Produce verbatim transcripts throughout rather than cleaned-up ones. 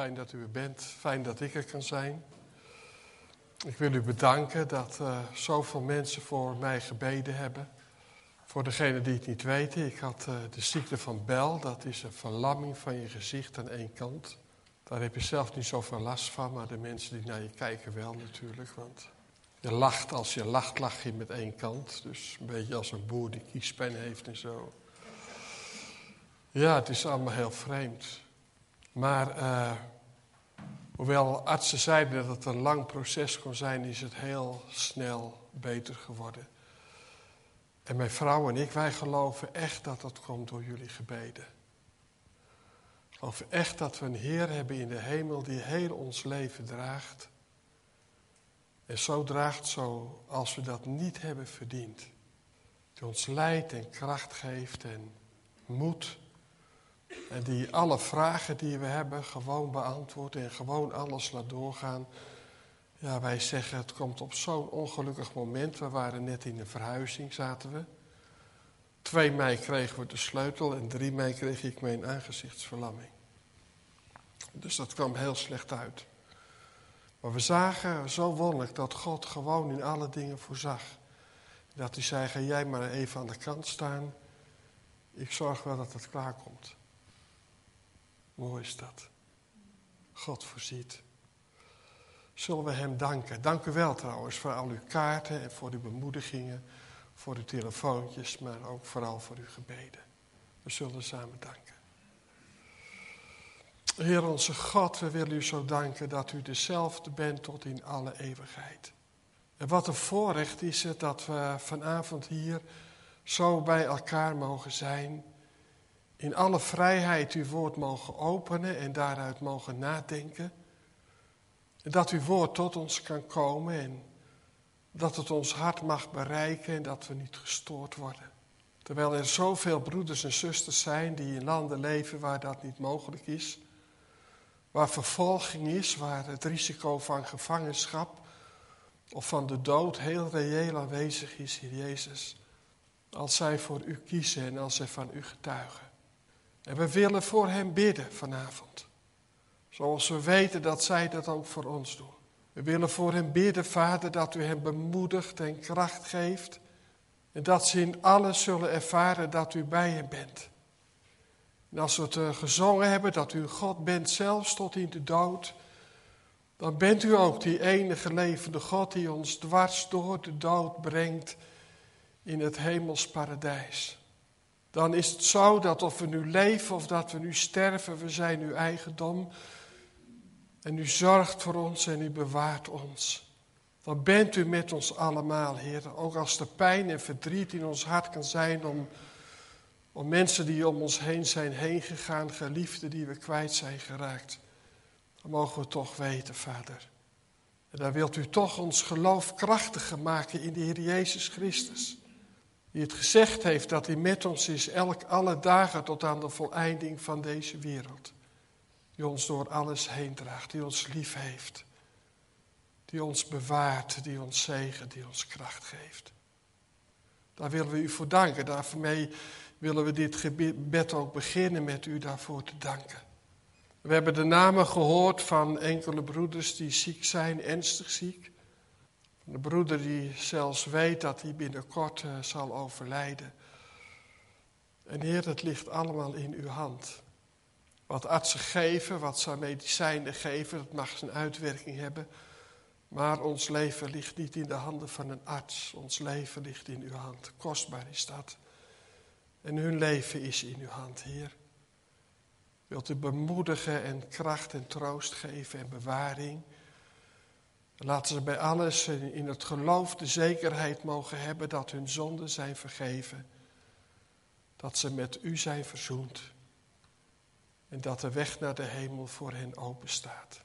Fijn dat u er bent. Fijn dat ik er kan zijn. Ik wil u bedanken dat uh, zoveel mensen voor mij gebeden hebben. Voor degenen die het niet weten, ik had uh, de ziekte van Bell. Dat is een verlamming van je gezicht aan één kant. Daar heb je zelf niet zoveel last van, maar de mensen die naar je kijken wel natuurlijk. Want je lacht, als je lacht, lach je met één kant. Dus een beetje als een boer die kiespijn heeft en zo. Ja, het is allemaal heel vreemd. Maar uh, hoewel artsen zeiden dat het een lang proces kon zijn, is het heel snel beter geworden. En mijn vrouw en ik, wij geloven echt dat dat komt door jullie gebeden. We geloven echt dat we een Heer hebben in de hemel die heel ons leven draagt. En zo draagt zoals we dat niet hebben verdiend. Die ons leidt en kracht geeft en moed. En die alle vragen die we hebben gewoon beantwoordt en gewoon alles laat doorgaan. Ja, wij zeggen het komt op zo'n ongelukkig moment. We waren net in een verhuizing, zaten we. twee mei kregen we de sleutel en drie mei kreeg ik mijn aangezichtsverlamming. Dus dat kwam heel slecht uit. Maar we zagen zo wonderlijk dat God gewoon in alle dingen voorzag. Dat hij zei, ga jij maar even aan de kant staan. Ik zorg wel dat het klaar komt. Mooi is dat. God voorziet. Zullen we hem danken. Dank u wel trouwens voor al uw kaarten en voor uw bemoedigingen. Voor uw telefoontjes, maar ook vooral voor uw gebeden. We zullen samen danken. Heer onze God, we willen u zo danken dat u dezelfde bent tot in alle eeuwigheid. En wat een voorrecht is het dat we vanavond hier zo bij elkaar mogen zijn. In alle vrijheid uw woord mogen openen en daaruit mogen nadenken. En dat uw woord tot ons kan komen en dat het ons hart mag bereiken en dat we niet gestoord worden. Terwijl er zoveel broeders en zusters zijn die in landen leven waar dat niet mogelijk is. Waar vervolging is, waar het risico van gevangenschap of van de dood heel reëel aanwezig is, Heer Jezus. Als zij voor u kiezen en als zij van u getuigen. En we willen voor hen bidden vanavond. Zoals we weten dat zij dat ook voor ons doen. We willen voor hen bidden, Vader, dat u hen bemoedigt en kracht geeft. En dat ze in alles zullen ervaren dat u bij hen bent. En als we het gezongen hebben dat u God bent, zelfs tot in de dood. Dan bent u ook die enige levende God die ons dwars door de dood brengt in het hemels paradijs. Dan is het zo dat of we nu leven of dat we nu sterven, we zijn uw eigendom. En u zorgt voor ons en u bewaart ons. Dan bent u met ons allemaal, Heer. Ook als er pijn en verdriet in ons hart kan zijn om, om mensen die om ons heen zijn heen gegaan, geliefden die we kwijt zijn geraakt. Dan mogen we toch weten, Vader. En dan wilt u toch ons geloof krachtiger maken in de Heer Jezus Christus. Die het gezegd heeft dat hij met ons is elk alle dagen tot aan de voleinding van deze wereld. Die ons door alles heen draagt, die ons lief heeft. Die ons bewaart, die ons zegent, die ons kracht geeft. Daar willen we u voor danken. Daarmee willen we dit gebed ook beginnen met u daarvoor te danken. We hebben de namen gehoord van enkele broeders die ziek zijn, ernstig ziek. Een broeder die zelfs weet dat hij binnenkort uh, zal overlijden. En Heer, het ligt allemaal in uw hand. Wat artsen geven, wat ze medicijnen geven, dat mag zijn uitwerking hebben. Maar ons leven ligt niet in de handen van een arts. Ons leven ligt in uw hand. Kostbaar is dat. En hun leven is in uw hand, Heer. Wilt u bemoedigen en kracht en troost geven en bewaring. Laten ze bij alles in het geloof de zekerheid mogen hebben dat hun zonden zijn vergeven. Dat ze met u zijn verzoend. En dat de weg naar de hemel voor hen open staat.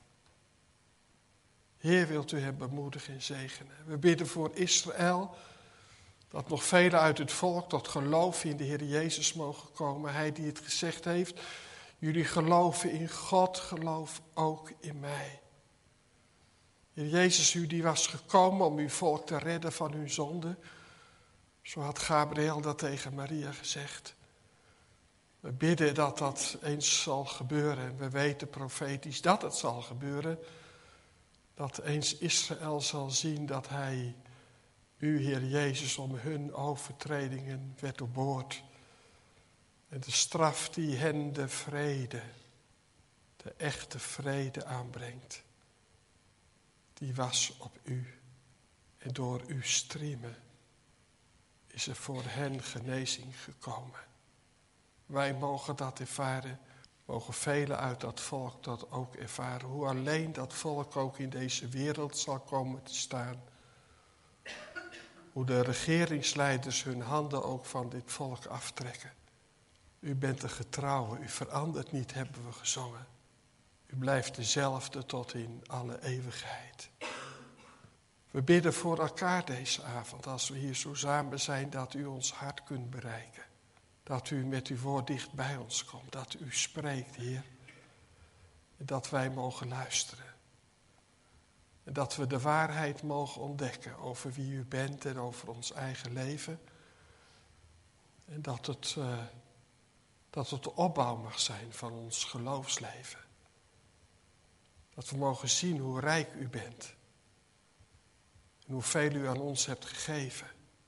Heer, wilt u hen bemoedigen en zegenen. We bidden voor Israël. Dat nog velen uit het volk tot geloof in de Heer Jezus mogen komen. Hij die het gezegd heeft. Jullie geloven in God, geloof ook in mij. Heer Jezus, u die was gekomen om uw volk te redden van hun zonde. Zo had Gabriel dat tegen Maria gezegd. We bidden dat dat eens zal gebeuren. En we weten profetisch dat het zal gebeuren. Dat eens Israël zal zien dat hij, u Heer Jezus, om hun overtredingen werd doorboord. En de straf die hen de vrede, de echte vrede aanbrengt, die was op u. En door uw striemen is er voor hen genezing gekomen. Wij mogen dat ervaren, mogen velen uit dat volk dat ook ervaren. Hoe alleen dat volk ook in deze wereld zal komen te staan. Hoe de regeringsleiders hun handen ook van dit volk aftrekken. U bent de getrouwe, u verandert niet, hebben we gezongen. U blijft dezelfde tot in alle eeuwigheid. We bidden voor elkaar deze avond, als we hier zo samen zijn, dat u ons hart kunt bereiken. Dat u met uw woord dicht bij ons komt, dat u spreekt, Heer. En dat wij mogen luisteren. En dat we de waarheid mogen ontdekken over wie u bent en over ons eigen leven. En dat het, uh, dat het de opbouw mag zijn van ons geloofsleven. Dat we mogen zien hoe rijk u bent. En hoeveel u aan ons hebt gegeven.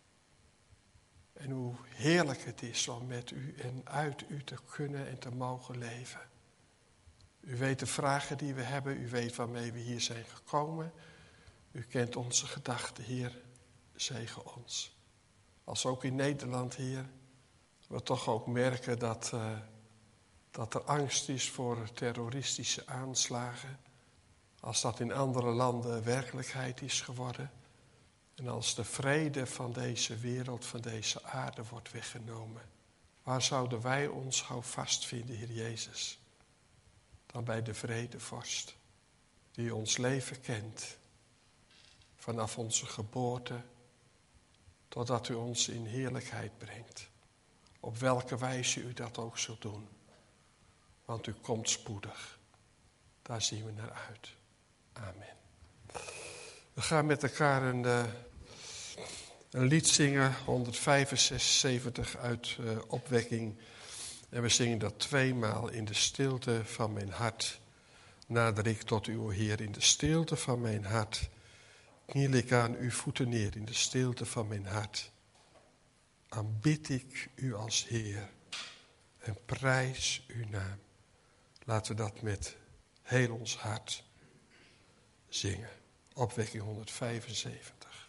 En hoe heerlijk het is om met u en uit u te kunnen en te mogen leven. U weet de vragen die we hebben. U weet waarmee we hier zijn gekomen. U kent onze gedachten, Heer. Zegen ons. Als ook in Nederland, Heer, we toch ook merken dat, uh, dat er angst is voor terroristische aanslagen. Als dat in andere landen werkelijkheid is geworden. En als de vrede van deze wereld, van deze aarde wordt weggenomen. Waar zouden wij ons houvast vinden, Heer Jezus? Dan bij de vredevorst. Die ons leven kent. Vanaf onze geboorte. Totdat u ons in heerlijkheid brengt. Op welke wijze u dat ook zult doen. Want u komt spoedig. Daar zien we naar uit. Amen. We gaan met elkaar een, uh, een lied zingen, honderdvijfenzeventig uit uh, opwekking. En we zingen dat tweemaal in de stilte van mijn hart. Nader ik tot uw Heer in de stilte van mijn hart. Kniel ik aan uw voeten neer in de stilte van mijn hart. Aanbid ik u als Heer en prijs uw naam. Laten we dat met heel ons hart zingen. Opwekking honderdvijfenzeventig.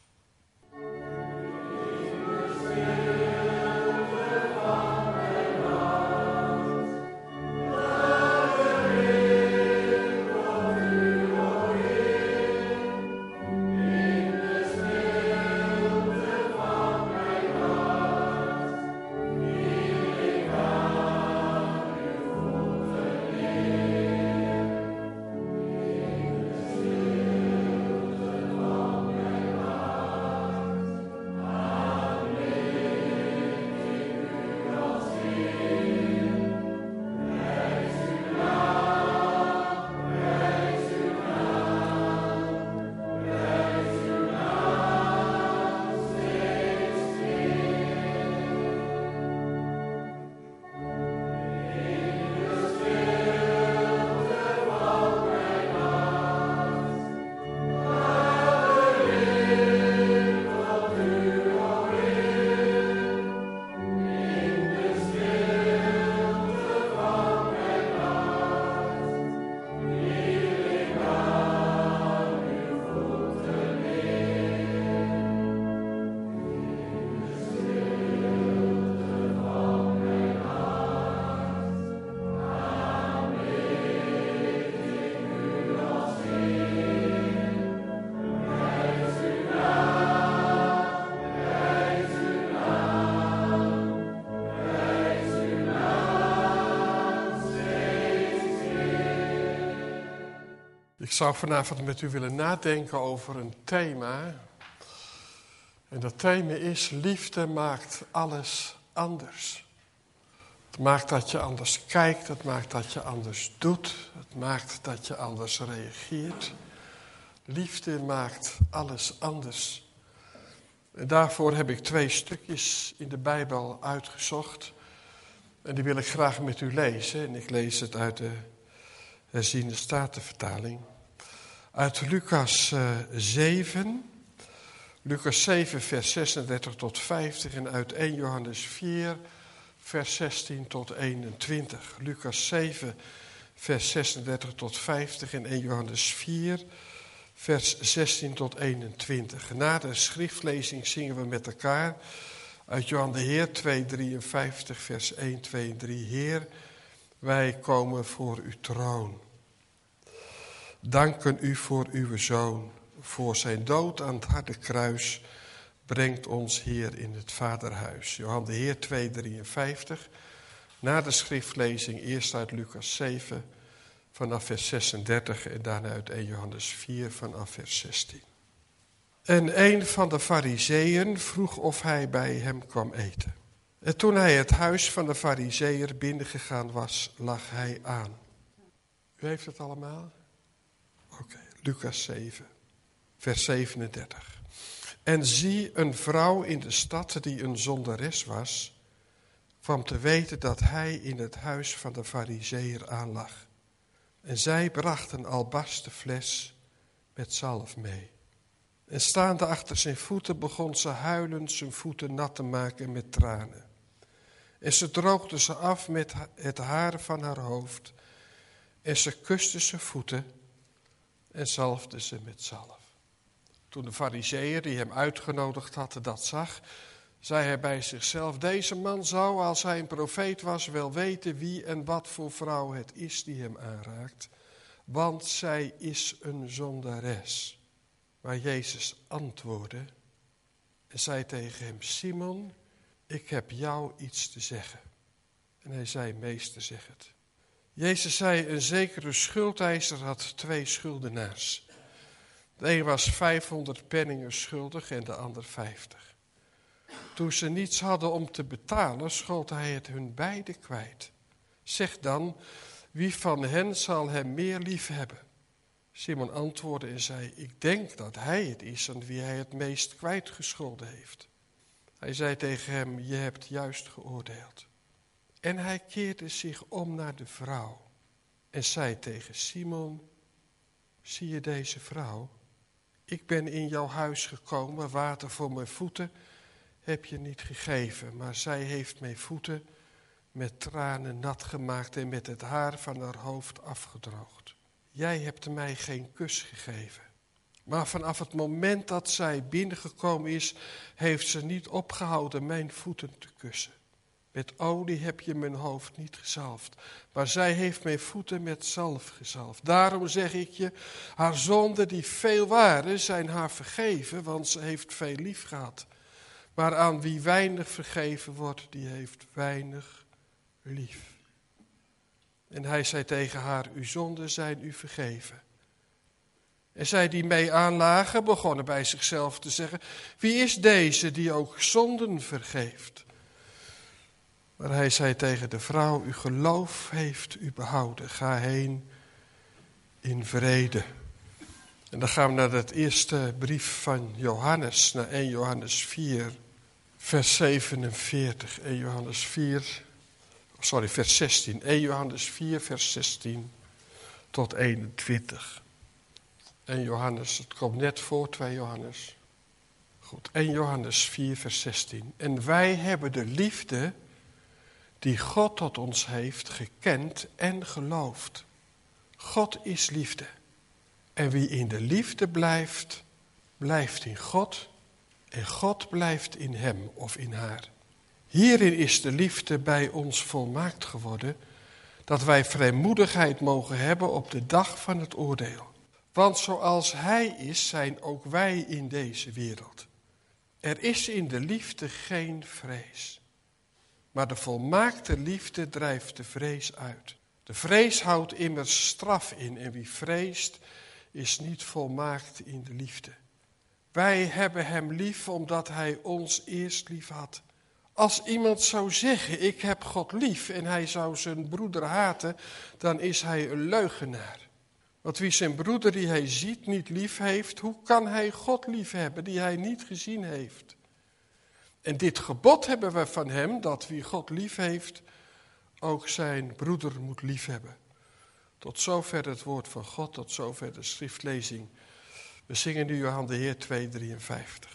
Ik zou vanavond met u willen nadenken over een thema. En dat thema is: liefde maakt alles anders. Het maakt dat je anders kijkt, het maakt dat je anders doet, het maakt dat je anders reageert. Liefde maakt alles anders. En daarvoor heb ik twee stukjes in de Bijbel uitgezocht. En die wil ik graag met u lezen. En ik lees het uit de herziene statenvertaling. Uit Lucas uh, zeven. Lucas zeven vers zesendertig tot vijftig. En uit eerste Johannes vier vers zestien tot eenentwintig. Lucas zeven vers zesendertig tot vijftig. En eerste Johannes vier vers zestien tot eenentwintig. Na de schriftlezing zingen we met elkaar uit Johan de Heer tweehonderddrieënvijftig vers één, twee en drie. Heer, wij komen voor uw troon. Danken u voor uw Zoon. Voor zijn dood aan het harde kruis brengt ons Heer in het Vaderhuis. Johan de Heer tweehonderddrieënvijftig. Na de schriftlezing eerst uit Lucas zeven vanaf vers zesendertig en daarna uit eerste Johannes vier vanaf vers zestien. En een van de Farizeeën vroeg of hij bij hem kwam eten. En toen hij het huis van de Farizeeër binnengegaan was, lag hij aan. U heeft het allemaal? Oké, okay, Lucas zeven, vers zevenendertig. En zie, een vrouw in de stad die een zondares was, kwam te weten dat hij in het huis van de Farizeeër aanlag. En zij bracht een albasten fles met zalf mee. En staande achter zijn voeten begon ze huilend zijn voeten nat te maken met tranen. En ze droogde ze af met het haar van haar hoofd. En ze kuste zijn voeten en zalfde ze met zalf. Toen de Farizeeër die hem uitgenodigd had dat zag, zei hij bij zichzelf: deze man zou, als hij een profeet was, wel weten wie en wat voor vrouw het is die hem aanraakt. Want zij is een zondares. Maar Jezus antwoordde en zei tegen hem: Simon, ik heb jou iets te zeggen. En hij zei: meester, zeg het. Jezus zei: een zekere schuldeiser had twee schuldenaars. De een was vijfhonderd penningen schuldig en de ander vijftig. Toen ze niets hadden om te betalen, schold hij het hun beiden kwijt. Zeg dan, wie van hen zal hem meer lief hebben? Simon antwoordde en zei: ik denk dat hij het is aan wie hij het meest kwijtgescholden heeft. Hij zei tegen hem: je hebt juist geoordeeld. En hij keerde zich om naar de vrouw en zei tegen Simon: zie je deze vrouw? Ik ben in jouw huis gekomen, water voor mijn voeten heb je niet gegeven, maar zij heeft mijn voeten met tranen nat gemaakt en met het haar van haar hoofd afgedroogd. Jij hebt mij geen kus gegeven. Maar vanaf het moment dat zij binnengekomen is, heeft ze niet opgehouden mijn voeten te kussen. Met olie heb je mijn hoofd niet gezalfd, maar zij heeft mijn voeten met zalf gezalfd. Daarom zeg ik je, haar zonden die veel waren, zijn haar vergeven, want ze heeft veel lief gehad. Maar aan wie weinig vergeven wordt, die heeft weinig lief. En hij zei tegen haar: uw zonden zijn u vergeven. En zij die mee aanlagen, begonnen bij zichzelf te zeggen: wie is deze die ook zonden vergeeft? Maar hij zei tegen de vrouw: uw geloof heeft u behouden. Ga heen in vrede. En dan gaan we naar het eerste brief van Johannes, naar eerste Johannes vier, vers zevenenveertig. eerste Johannes vier, sorry, vers zestien. eerste Johannes vier, vers zestien tot eenentwintig. eerste Johannes, het komt net voor twee Johannes. Goed, eerste Johannes vier, vers zestien. En wij hebben de liefde die God tot ons heeft gekend en geloofd. God is liefde. En wie in de liefde blijft, blijft in God en God blijft in hem of in haar. Hierin is de liefde bij ons volmaakt geworden, dat wij vrijmoedigheid mogen hebben op de dag van het oordeel. Want zoals hij is, zijn ook wij in deze wereld. Er is in de liefde geen vrees. Maar de volmaakte liefde drijft de vrees uit. De vrees houdt immers straf in en wie vreest is niet volmaakt in de liefde. Wij hebben hem lief omdat hij ons eerst lief had. Als iemand zou zeggen: ik heb God lief, en hij zou zijn broeder haten, dan is hij een leugenaar. Want wie zijn broeder die hij ziet niet lief heeft, hoe kan hij God lief hebben die hij niet gezien heeft? En dit gebod hebben we van hem, dat wie God lief heeft, ook zijn broeder moet liefhebben. Tot zover het woord van God, tot zover de schriftlezing. We zingen nu aan de Heer tweehonderdvierenvijftig.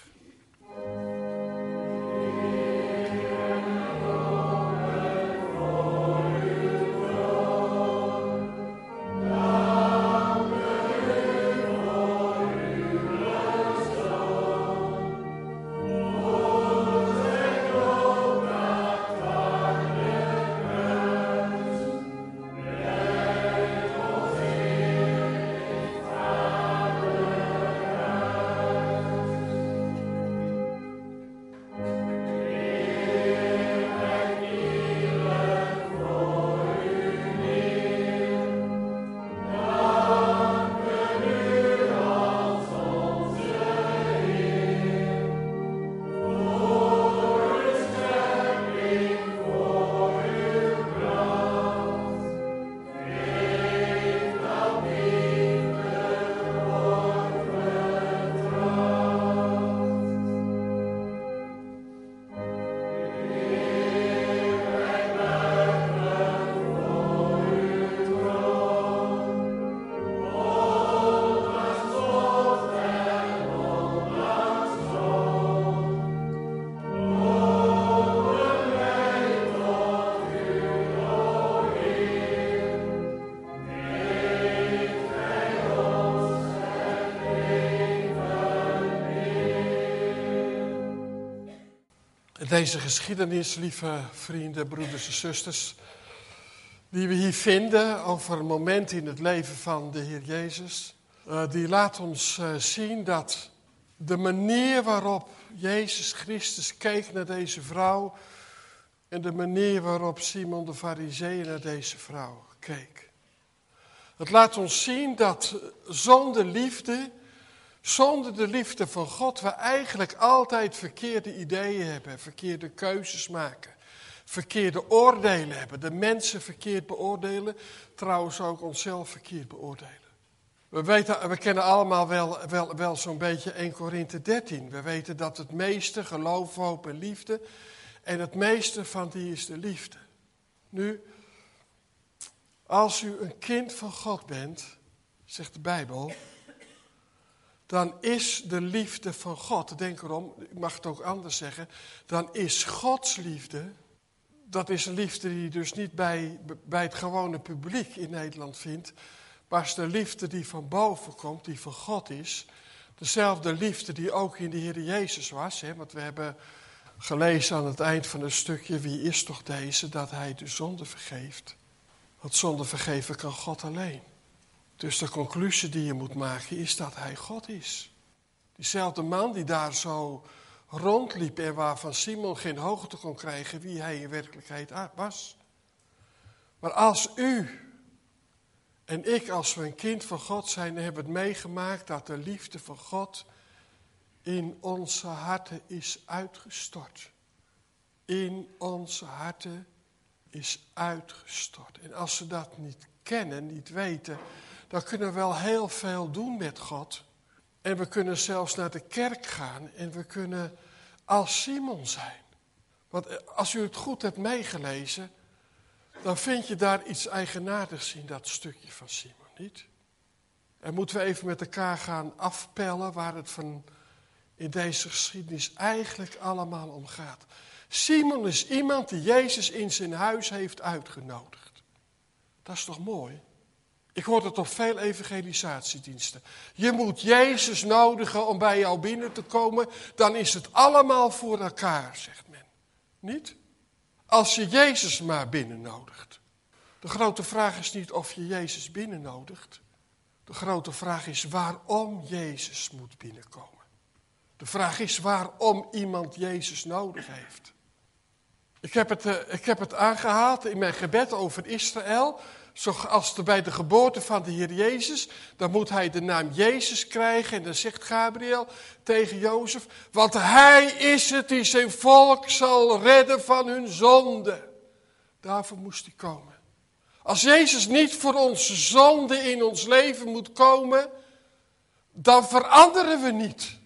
Deze geschiedenis, lieve vrienden, broeders en zusters, die we hier vinden over een moment in het leven van de Heer Jezus, uh, die laat ons uh, zien dat de manier waarop Jezus Christus keek naar deze vrouw en de manier waarop Simon de Farizeeër naar deze vrouw keek. Het laat ons zien dat zonder liefde, zonder de liefde van God, we eigenlijk altijd verkeerde ideeën hebben, verkeerde keuzes maken, verkeerde oordelen hebben, de mensen verkeerd beoordelen, trouwens ook onszelf verkeerd beoordelen. We, weten, we kennen allemaal wel, wel, wel zo'n beetje Eerste Korinthe dertien. We weten dat het meeste geloof, hoop en liefde, en het meeste van die is de liefde. Nu, als u een kind van God bent, zegt de Bijbel, dan is de liefde van God, denk erom, ik mag het ook anders zeggen, dan is Gods liefde, dat is een liefde die je dus niet bij, bij het gewone publiek in Nederland vindt, maar is de liefde die van boven komt, die van God is, dezelfde liefde die ook in de Heer Jezus was, hè, want we hebben gelezen aan het eind van het stukje, wie is toch deze, dat hij de zonde vergeeft. Want zonde vergeven kan God alleen. Dus de conclusie die je moet maken is dat hij God is. Diezelfde man die daar zo rondliep en waarvan Simon geen hoogte kon krijgen wie hij in werkelijkheid was. Maar als u en ik, als we een kind van God zijn, hebben we het meegemaakt dat de liefde van God in onze harten is uitgestort. In onze harten is uitgestort. En als we dat niet kennen, niet weten, dan kunnen we wel heel veel doen met God. En we kunnen zelfs naar de kerk gaan en we kunnen als Simon zijn. Want als u het goed hebt meegelezen, dan vind je daar iets eigenaardigs in dat stukje van Simon, niet? En moeten we even met elkaar gaan afpellen waar het van in deze geschiedenis eigenlijk allemaal om gaat. Simon is iemand die Jezus in zijn huis heeft uitgenodigd. Dat is toch mooi? Ik hoor het op veel evangelisatiediensten. Je moet Jezus nodigen om bij jou binnen te komen, dan is het allemaal voor elkaar, zegt men. Niet? Als je Jezus maar binnen nodigt. De grote vraag is niet of je Jezus binnen nodigt. De grote vraag is waarom Jezus moet binnenkomen. De vraag is waarom iemand Jezus nodig heeft. Ik heb het, uh, ik heb het aangehaald in mijn gebed over Israël. Zoals bij de geboorte van de Heer Jezus, dan moet hij de naam Jezus krijgen. En dan zegt Gabriel tegen Jozef, want hij is het die zijn volk zal redden van hun zonde. Daarvoor moest hij komen. Als Jezus niet voor onze zonde in ons leven moet komen, dan veranderen we niet.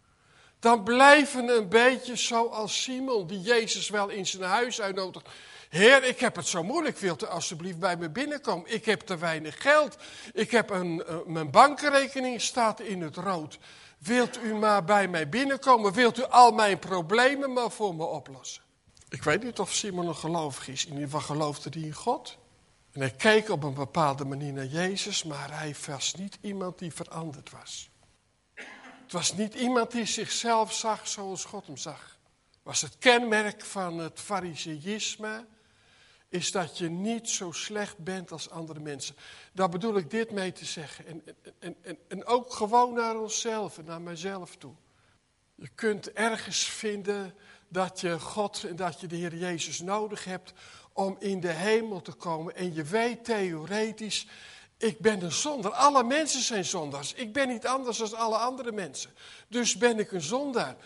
Dan blijven we een beetje zoals Simon, die Jezus wel in zijn huis uitnodigt. Heer, ik heb het zo moeilijk, wilt u alsjeblieft bij me binnenkomen? Ik heb te weinig geld, ik heb een, uh, mijn bankrekening staat in het rood. Wilt u maar bij mij binnenkomen? Wilt u al mijn problemen maar voor me oplossen? Ik weet niet of Simon nog gelovig is, in ieder geval geloofde hij in God. En hij keek op een bepaalde manier naar Jezus, maar hij was niet iemand die veranderd was. Het was niet iemand die zichzelf zag zoals God hem zag. Was het kenmerk van het fariseïsme, is dat je niet zo slecht bent als andere mensen. Daar bedoel ik dit mee te zeggen. En, en, en, en ook gewoon naar onszelf en naar mijzelf toe. Je kunt ergens vinden dat je God en dat je de Heer Jezus nodig hebt om in de hemel te komen. En je weet theoretisch, ik ben een zondaar. Alle mensen zijn zondaars. Ik ben niet anders dan alle andere mensen. Dus ben ik een zondaar.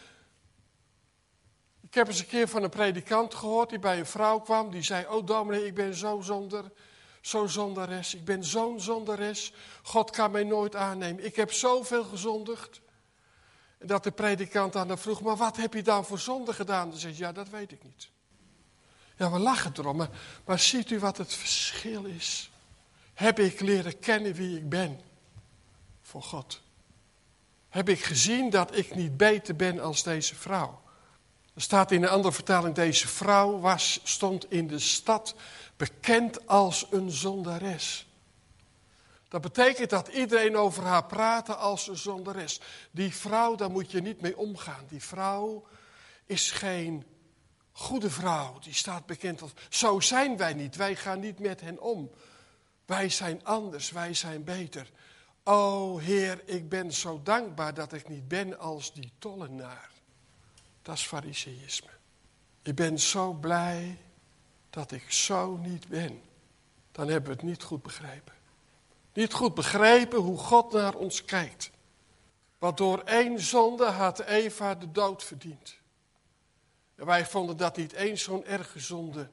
Ik heb eens een keer van een predikant gehoord die bij een vrouw kwam. Die zei, oh dominee, ik ben zo zonder, zo zondares. Ik ben zo'n zondares. God kan mij nooit aannemen. Ik heb zoveel gezondigd. En dat de predikant aan haar vroeg, maar wat heb je dan voor zonde gedaan? Dan zei ze, ja, dat weet ik niet. Ja, we lachen erom, maar, maar ziet u wat het verschil is? Heb ik leren kennen wie ik ben voor God? Heb ik gezien dat ik niet beter ben als deze vrouw? Er staat in een andere vertaling, deze vrouw was, stond in de stad bekend als een zondares. Dat betekent dat iedereen over haar praatte als een zondares. Die vrouw, daar moet je niet mee omgaan. Die vrouw is geen goede vrouw. Die staat bekend als, zo zijn wij niet. Wij gaan niet met hen om. Wij zijn anders, wij zijn beter. O Heer, ik ben zo dankbaar dat ik niet ben als die tollenaar. Dat is fariseïsme. Ik ben zo blij dat ik zo niet ben. Dan hebben we het niet goed begrepen. Niet goed begrepen hoe God naar ons kijkt. Want door één zonde had Eva de dood verdiend. En wij vonden dat niet eens zo'n erge zonde.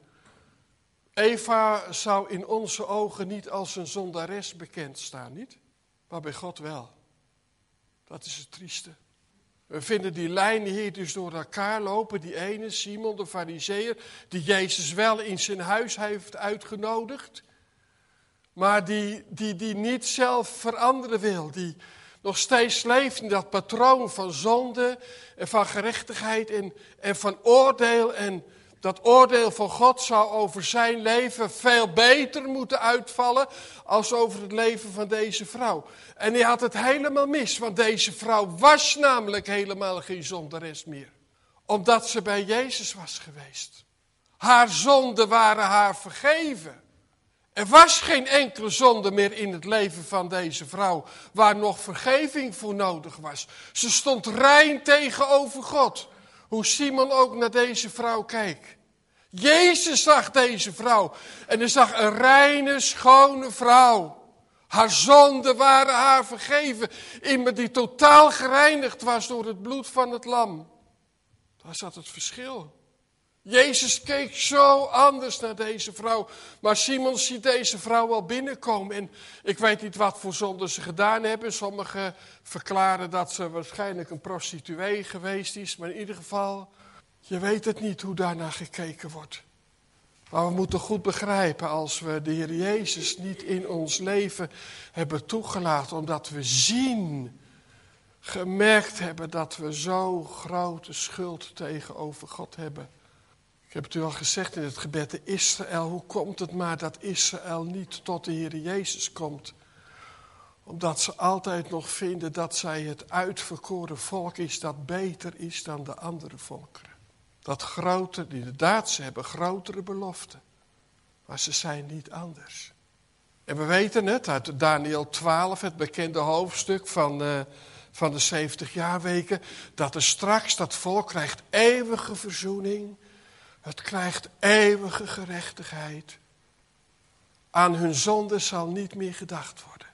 Eva zou in onze ogen niet als een zondares bekend staan, niet? Maar bij God wel. Dat is het trieste. We vinden die lijnen hier dus door elkaar lopen. Die ene, Simon de Farizeeër, die Jezus wel in zijn huis heeft uitgenodigd. Maar die, die, die niet zelf veranderen wil. Die nog steeds leeft in dat patroon van zonde en van gerechtigheid en, en van oordeel. En dat oordeel van God zou over zijn leven veel beter moeten uitvallen als over het leven van deze vrouw. En hij had het helemaal mis, want deze vrouw was namelijk helemaal geen zondares meer. Omdat ze bij Jezus was geweest. Haar zonden waren haar vergeven. Er was geen enkele zonde meer in het leven van deze vrouw waar nog vergeving voor nodig was. Ze stond rein tegenover God. Hoe Simon ook naar deze vrouw kijkt. Jezus zag deze vrouw en hij zag een reine, schone vrouw. Haar zonden waren haar vergeven. Iemand die totaal gereinigd was door het bloed van het lam. Daar zat het verschil. Jezus keek zo anders naar deze vrouw. Maar Simon ziet deze vrouw al binnenkomen. En ik weet niet wat voor zonde ze gedaan hebben. Sommigen verklaren dat ze waarschijnlijk een prostituee geweest is. Maar in ieder geval, je weet het niet hoe daarnaar gekeken wordt. Maar we moeten goed begrijpen als we de Heer Jezus niet in ons leven hebben toegelaten. Omdat we zien, gemerkt hebben dat we zo grote schuld tegenover God hebben. Ik heb het u al gezegd in het gebed, de Israël, hoe komt het maar dat Israël niet tot de Heer Jezus komt? Omdat ze altijd nog vinden dat zij het uitverkoren volk is dat beter is dan de andere volkeren. Dat grote, inderdaad, ze hebben grotere beloften, maar ze zijn niet anders. En we weten het uit Daniël twaalf, het bekende hoofdstuk van, uh, van de zeventig jaarweken, dat er straks dat volk krijgt eeuwige verzoening. Het krijgt eeuwige gerechtigheid. Aan hun zonde zal niet meer gedacht worden.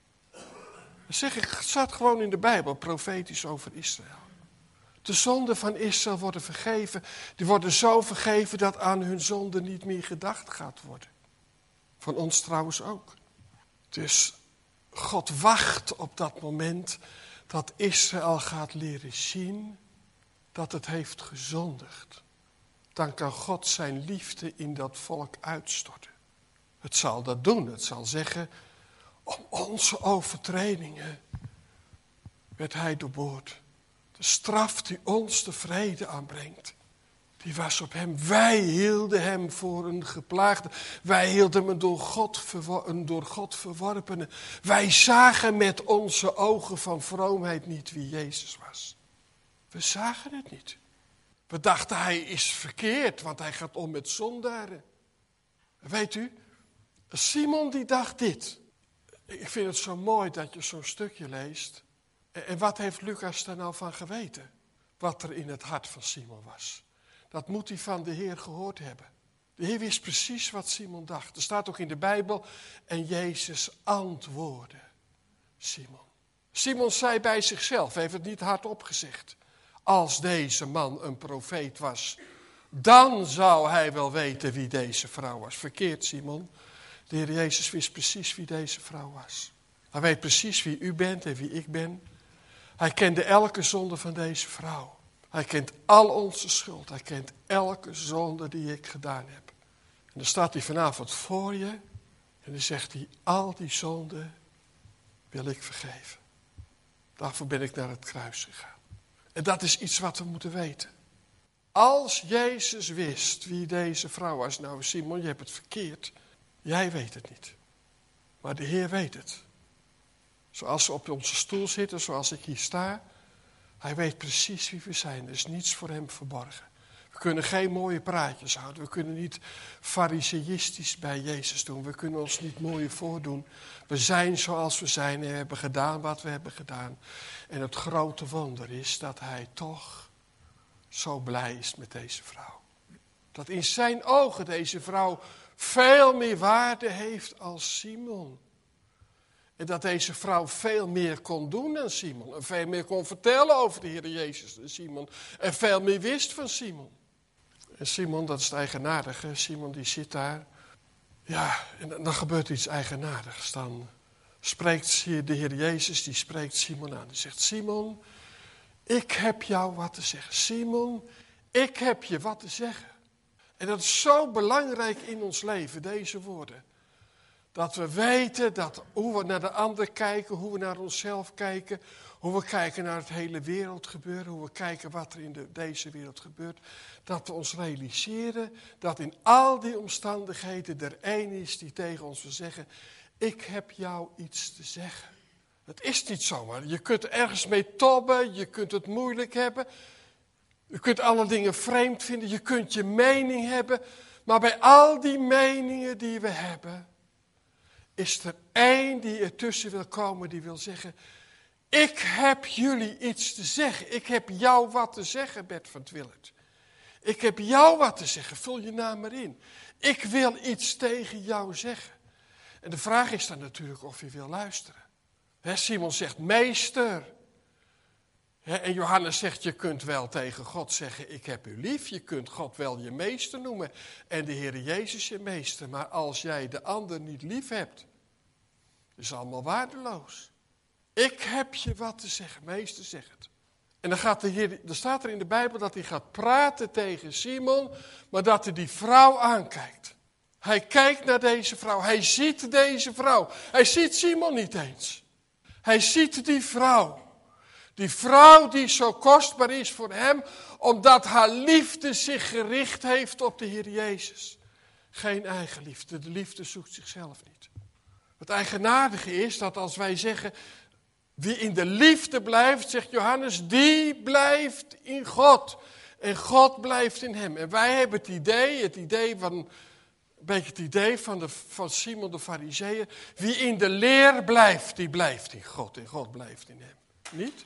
Dat zeg ik, het staat gewoon in de Bijbel, profetisch over Israël. De zonden van Israël worden vergeven. Die worden zo vergeven dat aan hun zonde niet meer gedacht gaat worden. Van ons trouwens ook. Dus God wacht op dat moment dat Israël gaat leren zien dat het heeft gezondigd. dan kan God zijn liefde in dat volk uitstorten. Het zal dat doen. Het zal zeggen, om onze overtredingen werd hij doorboord. De straf die ons de vrede aanbrengt, die was op hem. Wij hielden hem voor een geplaagde. Wij hielden hem door God, verwor- een door God verworpene. Wij zagen met onze ogen van vroomheid niet wie Jezus was. We zagen het niet. We dachten hij is verkeerd, want hij gaat om met zondaren. Weet u, Simon die dacht dit. Ik vind het zo mooi dat je zo'n stukje leest. En wat heeft Lucas daar nou van geweten? Wat er in het hart van Simon was. Dat moet hij van de Heer gehoord hebben. De Heer wist precies wat Simon dacht. Er staat ook in de Bijbel. En Jezus antwoordde Simon. Simon zei bij zichzelf, heeft het niet hardop gezegd. Als deze man een profeet was, dan zou hij wel weten wie deze vrouw was. Verkeerd, Simon. De Heer Jezus wist precies wie deze vrouw was. Hij weet precies wie u bent en wie ik ben. Hij kende elke zonde van deze vrouw. Hij kent al onze schuld. Hij kent elke zonde die ik gedaan heb. En dan staat hij vanavond voor je. En dan zegt hij, al die zonden wil ik vergeven. Daarvoor ben ik naar het kruis gegaan. En dat is iets wat we moeten weten. Als Jezus wist wie deze vrouw was. Nou Simon, je hebt het verkeerd. Jij weet het niet. Maar de Heer weet het. Zoals we op onze stoel zitten, zoals ik hier sta. Hij weet precies wie we zijn. Er is niets voor hem verborgen. We kunnen geen mooie praatjes houden. We kunnen niet fariseïstisch bij Jezus doen. We kunnen ons niet mooier voordoen. We zijn zoals we zijn en we hebben gedaan wat we hebben gedaan. En het grote wonder is dat hij toch zo blij is met deze vrouw. Dat in zijn ogen deze vrouw veel meer waarde heeft als Simon. En dat deze vrouw veel meer kon doen dan Simon. En veel meer kon vertellen over de Heer Jezus dan Simon. En veel meer wist van Simon. En Simon, dat is het eigenaardige. Simon die zit daar. Ja, en dan gebeurt iets eigenaardigs. Dan spreekt de Heer Jezus, die spreekt Simon aan. Die zegt, Simon, ik heb jou wat te zeggen. Simon, ik heb je wat te zeggen. En dat is zo belangrijk in ons leven, deze woorden. Dat we weten dat hoe we naar de ander kijken, hoe we naar onszelf kijken, hoe we kijken naar het hele wereldgebeuren, hoe we kijken wat er in de, deze wereld gebeurt. Dat we ons realiseren dat in al die omstandigheden er één is die tegen ons wil zeggen, ik heb jou iets te zeggen. Het is niet zomaar. Je kunt ergens mee tobben, je kunt het moeilijk hebben. Je kunt alle dingen vreemd vinden, je kunt je mening hebben. Maar bij al die meningen die we hebben, is er één die ertussen wil komen, die wil zeggen, ik heb jullie iets te zeggen. Ik heb jou wat te zeggen, Bert van Twillert. Ik heb jou wat te zeggen, vul je naam maar in. Ik wil iets tegen jou zeggen. En de vraag is dan natuurlijk of je wil luisteren. He, Simon zegt, meester. He, en Johannes zegt, je kunt wel tegen God zeggen, ik heb u lief. Je kunt God wel je meester noemen en de Heer Jezus je meester. Maar als jij de ander niet lief hebt, is allemaal waardeloos. Ik heb je wat te zeggen, meester, zeg het. En dan gaat de Heer, er staat er in de Bijbel dat hij gaat praten tegen Simon, maar dat hij die vrouw aankijkt. Hij kijkt naar deze vrouw, hij ziet deze vrouw. Hij ziet Simon niet eens. Hij ziet die vrouw. Die vrouw die zo kostbaar is voor hem, omdat haar liefde zich gericht heeft op de Heer Jezus. Geen eigen liefde, de liefde zoekt zichzelf niet. Het eigenaardige is dat als wij zeggen, wie in de liefde blijft, zegt Johannes, die blijft in God. En God blijft in hem. En wij hebben het idee, het idee van, een beetje het idee van, de, van Simon de Farizeeër, wie in de leer blijft, die blijft in God. En God blijft in hem. Niet?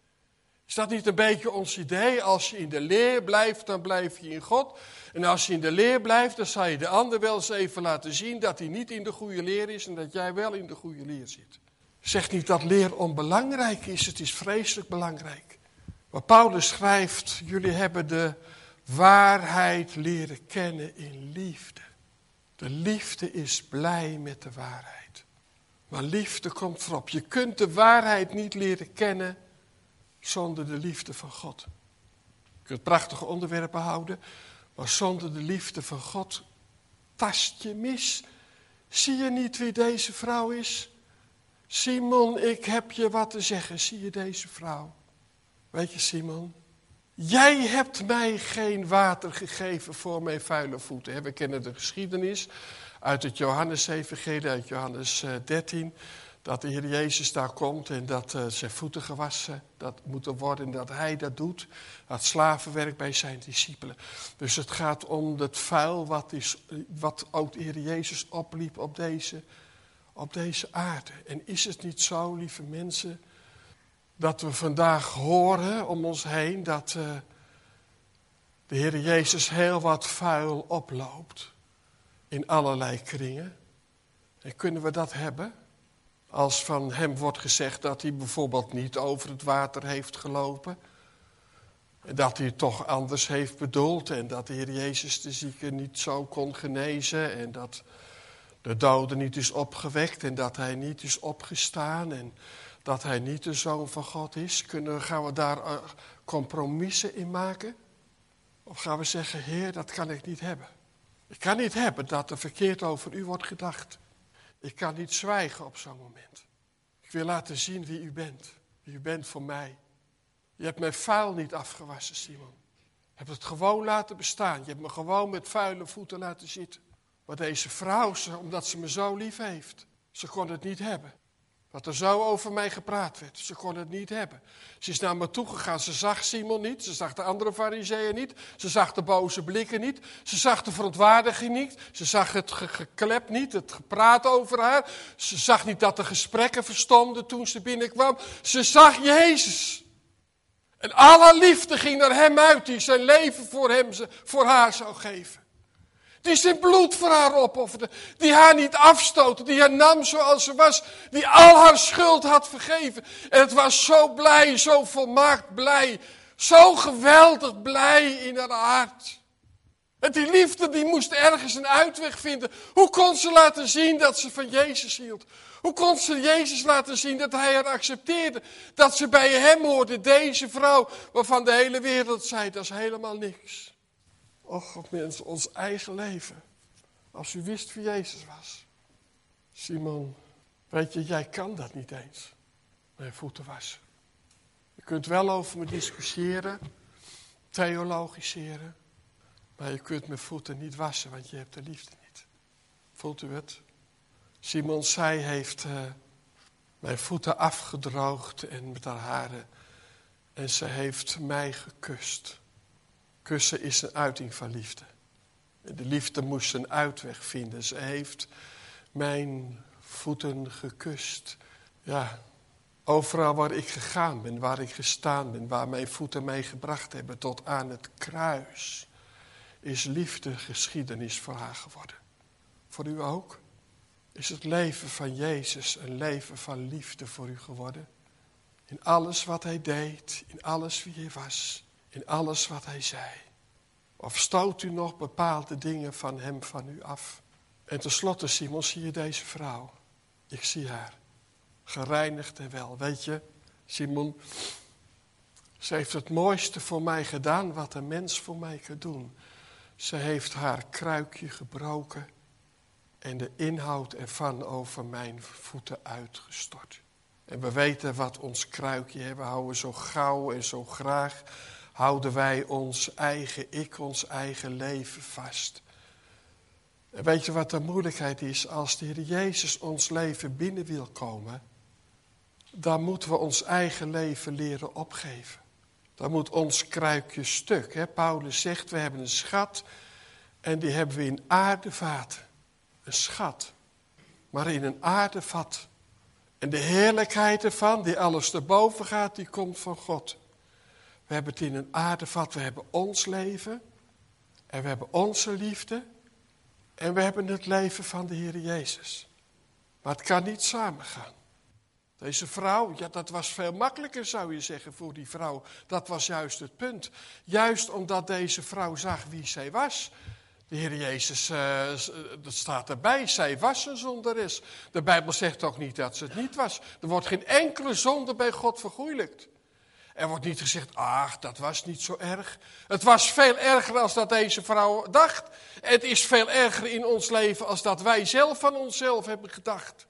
Is dat niet een beetje ons idee? Als je in de leer blijft, dan blijf je in God. En als je in de leer blijft, dan zal je de ander wel eens even laten zien dat hij niet in de goede leer is en dat jij wel in de goede leer zit. Zeg niet dat leer onbelangrijk is, het is vreselijk belangrijk. Maar Paulus schrijft, jullie hebben de waarheid leren kennen in liefde. De liefde is blij met de waarheid. Maar liefde komt voorop. Je kunt de waarheid niet leren kennen zonder de liefde van God. Je kunt prachtige onderwerpen houden, Maar zonder de liefde van God tast je mis. Zie je niet wie deze vrouw is? Simon, ik heb je wat te zeggen. Zie je deze vrouw? Weet je, Simon? Jij hebt mij geen water gegeven voor mijn vuile voeten. We kennen de geschiedenis uit het Johannes-evangelie, uit Johannes dertien. Dat de Heer Jezus daar komt en dat uh, zijn voeten gewassen dat moeten worden en dat hij dat doet. Dat slavenwerk bij zijn discipelen. Dus het gaat om het vuil wat, is, wat ook de Heer Jezus opliep op deze, op deze aarde. En is het niet zo, lieve mensen, dat we vandaag horen om ons heen dat uh, de Heer Jezus heel wat vuil oploopt in allerlei kringen. En kunnen we dat hebben? Als van hem wordt gezegd dat hij bijvoorbeeld niet over het water heeft gelopen. En dat hij het toch anders heeft bedoeld. En dat de Heer Jezus de zieken niet zo kon genezen. En dat de dode niet is opgewekt. En dat hij niet is opgestaan. En dat hij niet de Zoon van God is. Kunnen, gaan we daar uh, compromissen in maken? Of gaan we zeggen, Heer, dat kan ik niet hebben. Ik kan niet hebben dat er verkeerd over u wordt gedacht. Ik kan niet zwijgen op zo'n moment. Ik wil laten zien wie u bent. Wie u bent voor mij. Je hebt mijn vuil niet afgewassen, Simon. Je hebt het gewoon laten bestaan. Je hebt me gewoon met vuile voeten laten zitten. Maar deze vrouw, omdat ze me zo lief heeft, ze kon het niet hebben. Wat er zo over mij gepraat werd, ze kon het niet hebben. Ze is naar me toegegaan, ze zag Simon niet, ze zag de andere farizeeën niet, ze zag de boze blikken niet, ze zag de verontwaardiging niet, ze zag het ge- geklep niet, het gepraat over haar, ze zag niet dat de gesprekken verstomden toen ze binnenkwam, ze zag Jezus. En alle liefde ging naar hem uit, die zijn leven voor, hem, voor haar zou geven. Die zijn bloed voor haar opofferde. Die haar niet afstootte. Die haar nam zoals ze was. Die al haar schuld had vergeven. En het was zo blij, zo volmaakt blij. Zo geweldig blij in haar hart. En die liefde die moest ergens een uitweg vinden. Hoe kon ze laten zien dat ze van Jezus hield? Hoe kon ze Jezus laten zien dat hij haar accepteerde? Dat ze bij hem hoorde. Deze vrouw waarvan de hele wereld zei, dat is helemaal niks. Och, op mensen, ons eigen leven. Als u wist wie Jezus was. Simon, weet je, jij kan dat niet eens. Mijn voeten wassen. Je kunt wel over me discussiëren. Theologiseren. Maar je kunt mijn voeten niet wassen, want je hebt de liefde niet. Voelt u het? Simon, zij heeft uh, mijn voeten afgedroogd en met haar haren. En ze heeft mij gekust. Kussen is een uiting van liefde. De liefde moest een uitweg vinden. Ze heeft mijn voeten gekust. Ja, overal waar ik gegaan ben, waar ik gestaan ben, waar mijn voeten mij gebracht hebben tot aan het kruis, is liefde geschiedenis voor haar geworden. Voor u ook? Is het leven van Jezus een leven van liefde voor u geworden? In alles wat hij deed, in alles wie hij was, in alles wat hij zei. Of stoot u nog bepaalde dingen van hem, van u af? En tenslotte, Simon, zie je deze vrouw? Ik zie haar. Gereinigd en wel. Weet je, Simon, ze heeft het mooiste voor mij gedaan wat een mens voor mij kan doen. Ze heeft haar kruikje gebroken en de inhoud ervan over mijn voeten uitgestort. En we weten wat ons kruikje is. We houden zo gauw en zo graag, houden wij ons eigen ik, ons eigen leven vast. En weet je wat de moeilijkheid is? Als de Heer Jezus ons leven binnen wil komen, dan moeten we ons eigen leven leren opgeven. Dan moet ons kruikje stuk. Hè? Paulus zegt, we hebben een schat en die hebben we in aardevaten. Een schat, maar in een aardevat. En de heerlijkheid ervan, die alles erboven gaat, die komt van God. We hebben het in een aardevat, we hebben ons leven en we hebben onze liefde en we hebben het leven van de Heer Jezus. Maar het kan niet samengaan. Deze vrouw, ja, dat was veel makkelijker, zou je zeggen, voor die vrouw. Dat was juist het punt. Juist omdat deze vrouw zag wie zij was. De Heer Jezus, uh, dat staat erbij, zij was een zonderes. De Bijbel zegt ook niet dat ze het niet was. Er wordt geen enkele zonde bij God vergoeilijkt. Er wordt niet gezegd, ach, dat was niet zo erg. Het was veel erger als dat deze vrouw dacht. Het is veel erger in ons leven als dat wij zelf van onszelf hebben gedacht.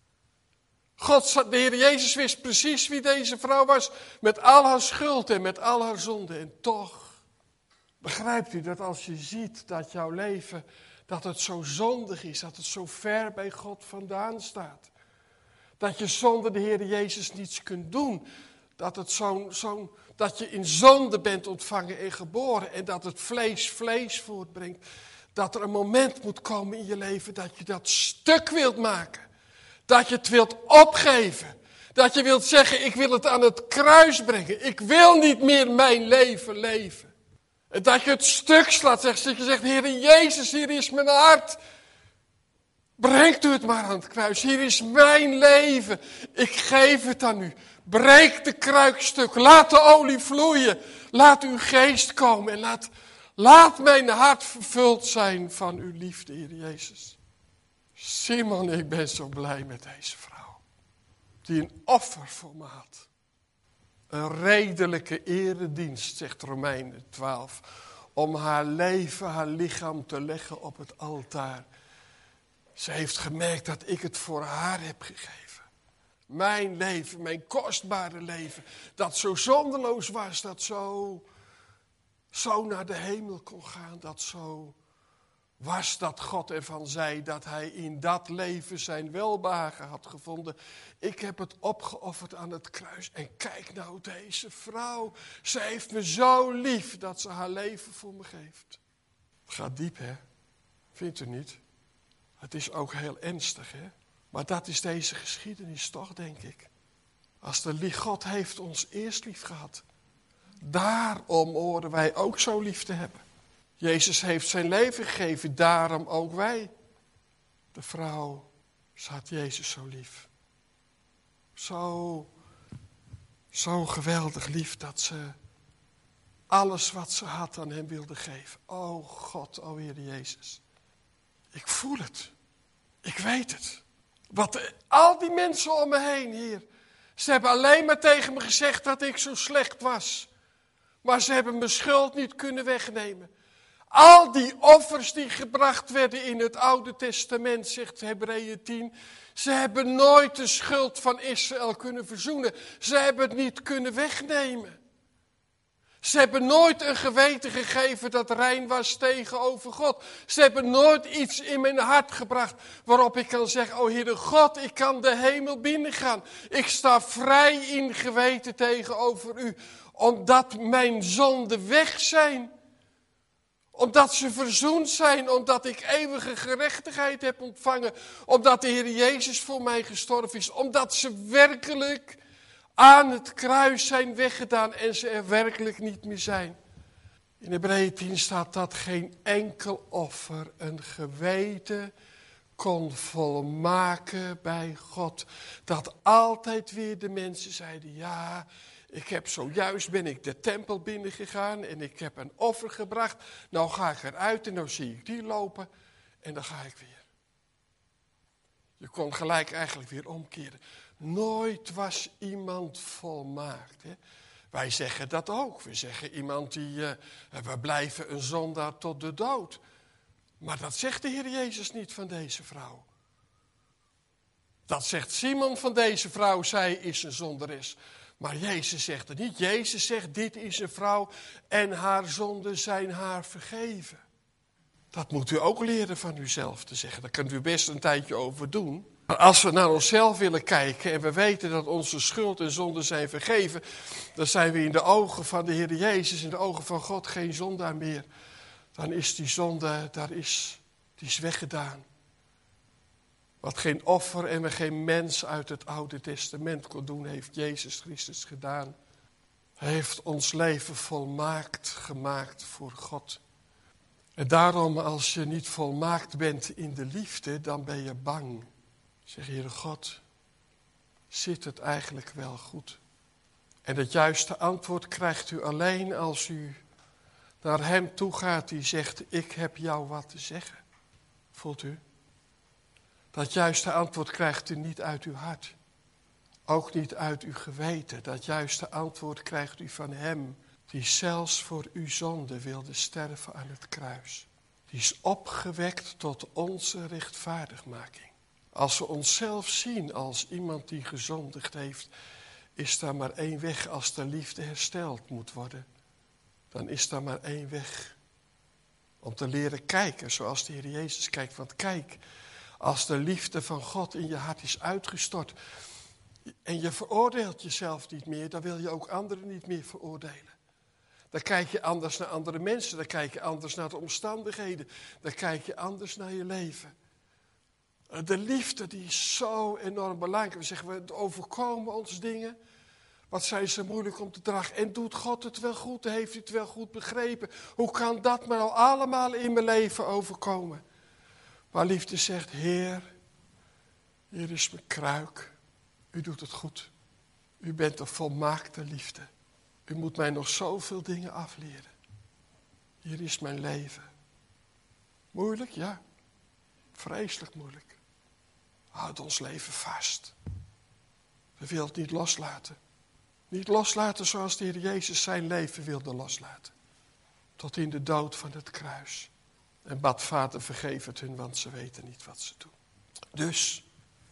God, de Heer Jezus wist precies wie deze vrouw was, met al haar schuld en met al haar zonde. En toch begrijpt u dat als je ziet dat jouw leven, dat het zo zondig is, dat het zo ver bij God vandaan staat. Dat je zonder de Heer Jezus niets kunt doen. Dat, het zo'n, zo'n, dat je in zonde bent ontvangen en geboren en dat het vlees vlees voortbrengt. Dat er een moment moet komen in je leven dat je dat stuk wilt maken. Dat je het wilt opgeven. Dat je wilt zeggen, ik wil het aan het kruis brengen. Ik wil niet meer mijn leven leven. En dat je het stuk slaat, zegt, dat je zegt, Heer Jezus, hier is mijn hart. Brengt u het maar aan het kruis. Hier is mijn leven. Ik geef het aan u. Breek de kruik stuk. Laat de olie vloeien. Laat uw geest komen. En laat, laat mijn hart vervuld zijn van uw liefde, Heer Jezus. Simon, ik ben zo blij met deze vrouw. Die een offer voor me had. Een redelijke eredienst, zegt Romeinen twaalf. Om haar leven, haar lichaam te leggen op het altaar. Ze heeft gemerkt dat ik het voor haar heb gegeven. Mijn leven, mijn kostbare leven. Dat zo zonderloos was, dat zo, zo naar de hemel kon gaan. Dat zo was dat God ervan zei dat hij in dat leven zijn welbehagen had gevonden. Ik heb het opgeofferd aan het kruis. En kijk nou deze vrouw. Ze heeft me zo lief dat ze haar leven voor me geeft. Het gaat diep, hè? Vindt u niet? Het is ook heel ernstig, hè? Maar dat is deze geschiedenis toch, denk ik. Als de God heeft ons eerst lief gehad. Daarom horen wij ook zo lief te hebben. Jezus heeft zijn leven gegeven, daarom ook wij. De vrouw, ze had Jezus zo lief. Zo, zo geweldig lief dat ze alles wat ze had aan hem wilde geven. O God, o Heer Jezus. Ik voel het. Ik weet het. Wat al die mensen om me heen, Heer. Ze hebben alleen maar tegen me gezegd dat ik zo slecht was. Maar ze hebben mijn schuld niet kunnen wegnemen. Al die offers die gebracht werden in het Oude Testament, zegt Hebreeën tien. Ze hebben nooit de schuld van Israël kunnen verzoenen. Ze hebben het niet kunnen wegnemen. Ze hebben nooit een geweten gegeven dat rein was tegenover God. Ze hebben nooit iets in mijn hart gebracht waarop ik kan zeggen, o Heere God, ik kan de hemel binnengaan. Ik sta vrij in geweten tegenover u, omdat mijn zonden weg zijn. Omdat ze verzoend zijn, omdat ik eeuwige gerechtigheid heb ontvangen. Omdat de Heer Jezus voor mij gestorven is. Omdat ze werkelijk aan het kruis zijn weggedaan en ze er werkelijk niet meer zijn. In Hebreeën tien staat dat geen enkel offer een geweten kon volmaken bij God. Dat altijd weer de mensen zeiden, ja, ik heb zojuist ben ik de tempel binnengegaan en ik heb een offer gebracht. Nou ga ik eruit en nou zie ik die lopen en dan ga ik weer. Je kon gelijk eigenlijk weer omkeren. Nooit was iemand volmaakt. Hè? Wij zeggen dat ook. We zeggen iemand die, uh, we blijven een zondaar tot de dood. Maar dat zegt de Heer Jezus niet van deze vrouw. Dat zegt Simon van deze vrouw, zij is een zonderes. Maar Jezus zegt het niet. Jezus zegt, dit is een vrouw en haar zonden zijn haar vergeven. Dat moet u ook leren van uzelf te zeggen. Daar kunt u best een tijdje over doen. Maar als we naar onszelf willen kijken en we weten dat onze schuld en zonden zijn vergeven, dan zijn we in de ogen van de Heer Jezus, in de ogen van God geen zondaar meer. Dan is die zonde, daar is, die is weggedaan. Wat geen offer en geen mens uit het Oude Testament kon doen, heeft Jezus Christus gedaan. Hij heeft ons leven volmaakt gemaakt voor God. En daarom, als je niet volmaakt bent in de liefde, dan ben je bang. Zeg, Heere God, zit het eigenlijk wel goed? En het juiste antwoord krijgt u alleen als u naar hem toe gaat die zegt, ik heb jou wat te zeggen. Voelt u? Dat juiste antwoord krijgt u niet uit uw hart. Ook niet uit uw geweten. Dat juiste antwoord krijgt u van hem die zelfs voor uw zonde wilde sterven aan het kruis. Die is opgewekt tot onze rechtvaardigmaking. Als we onszelf zien als iemand die gezondigd heeft, is daar maar één weg als de liefde hersteld moet worden. Dan is daar maar één weg. Om te leren kijken zoals de Heer Jezus kijkt. Want kijk, als de liefde van God in je hart is uitgestort en je veroordeelt jezelf niet meer, dan wil je ook anderen niet meer veroordelen. Dan kijk je anders naar andere mensen, dan kijk je anders naar de omstandigheden, dan kijk je anders naar je leven. De liefde die is zo enorm belangrijk. We zeggen, we overkomen ons dingen. Wat zijn ze moeilijk om te dragen? En doet God het wel goed? Heeft hij het wel goed begrepen? Hoe kan dat maar al allemaal in mijn leven overkomen? Maar liefde zegt, Heer, hier is mijn kruik. U doet het goed. U bent een volmaakte liefde. U moet mij nog zoveel dingen afleren. Hier is mijn leven. Moeilijk, ja. Vreselijk moeilijk. Houd ons leven vast. We willen het niet loslaten. Niet loslaten zoals de Heer Jezus zijn leven wilde loslaten. Tot in de dood van het kruis. En bad, Vader, vergeef het hun, want ze weten niet wat ze doen. Dus,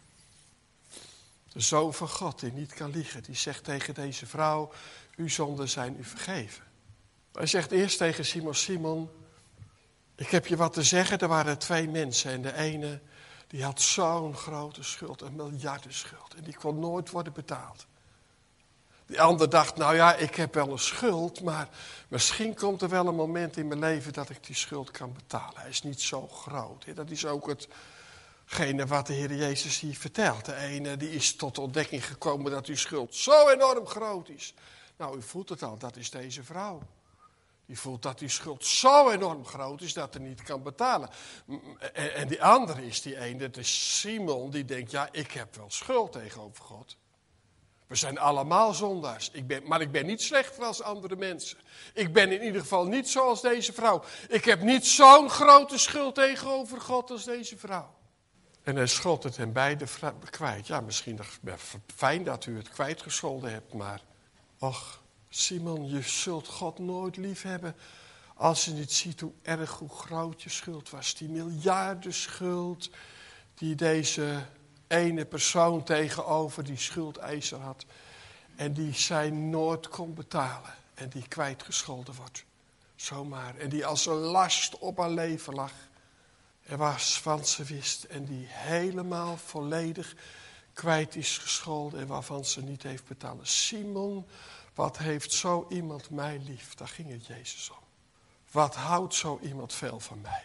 de Zoon van God die niet kan liegen, die zegt tegen deze vrouw, uw zonden zijn u vergeven. Hij zegt eerst tegen Simon, Simon, ik heb je wat te zeggen. Er waren twee mensen en de ene die had zo'n grote schuld, een miljardenschuld. En die kon nooit worden betaald. Die ander dacht, nou ja, ik heb wel een schuld, maar misschien komt er wel een moment in mijn leven dat ik die schuld kan betalen. Hij is niet zo groot. Hè? Dat is ook hetgene wat de Heer Jezus hier vertelt. De ene die is tot de ontdekking gekomen dat uw schuld zo enorm groot is. Nou, u voelt het al, dat is deze vrouw. Die voelt dat die schuld zo enorm groot is dat hij niet kan betalen. En, en die andere is die ene, dat is Simon, die denkt, ja, ik heb wel schuld tegenover God. We zijn allemaal zondaars, ik ben, maar ik ben niet slechter als andere mensen. Ik ben in ieder geval niet zoals deze vrouw. Ik heb niet zo'n grote schuld tegenover God als deze vrouw. En hij schold het hen beiden kwijt. Ja, misschien fijn dat u het kwijtgescholden hebt, maar och, Simon, je zult God nooit lief hebben als je niet ziet hoe erg, hoe groot je schuld was. Die miljarden schuld die deze ene persoon tegenover die schuldeiser had. En die zij nooit kon betalen. En die kwijtgescholden wordt. Zomaar. En die als een last op haar leven lag. Er was van ze wist. En die helemaal volledig kwijt is gescholden. En waarvan ze niet heeft betaald. Simon, wat heeft zo iemand mij lief? Daar ging het Jezus om. Wat houdt zo iemand veel van mij?